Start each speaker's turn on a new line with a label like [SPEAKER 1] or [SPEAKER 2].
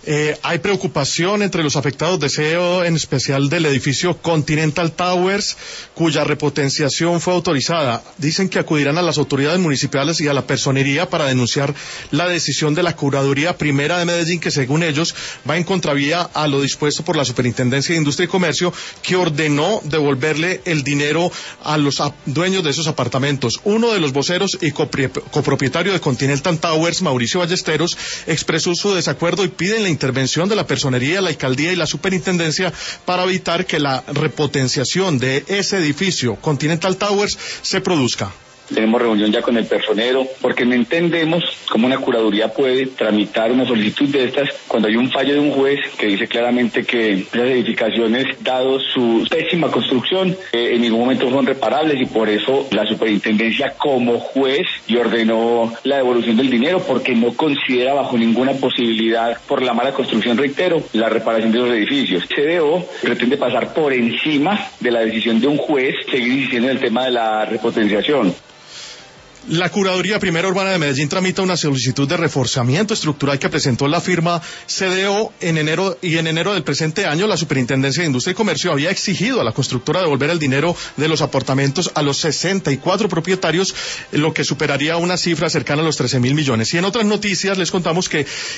[SPEAKER 1] Hay preocupación entre los afectados de SEO, en especial del edificio Continental Towers, cuya repotenciación fue autorizada. Dicen que acudirán a las autoridades municipales y a la personería para denunciar la decisión de la Curaduría Primera de Medellín, que según ellos va en contravía a lo dispuesto por la Superintendencia de Industria y Comercio, que ordenó devolverle el dinero a los dueños de esos apartamentos. Uno de los voceros y copropietario de Continental Towers, Mauricio Ballesteros, expresó su desacuerdo y pide la intervención de la personería, la alcaldía y la superintendencia para evitar que la repotenciación de ese edificio Continental Towers se produzca.
[SPEAKER 2] Tenemos reunión ya con el personero, porque no entendemos cómo una curaduría puede tramitar una solicitud de estas cuando hay un fallo de un juez que dice claramente que las edificaciones, dado su pésima construcción, en ningún momento son reparables, y por eso la superintendencia como juez y ordenó la devolución del dinero, porque no considera bajo ninguna posibilidad, por la mala construcción, reitero, la reparación de los edificios. CDO pretende pasar por encima de la decisión de un juez, seguir insistiendo en el tema de la repotenciación.
[SPEAKER 1] La Curaduría Primera Urbana de Medellín tramita una solicitud de reforzamiento estructural que presentó la firma CDO en enero del presente año. La Superintendencia de Industria y Comercio había exigido a la constructora devolver el dinero de los apartamentos a los 64 propietarios, lo que superaría una cifra cercana a los 13.000 millones. Y en otras noticias les contamos que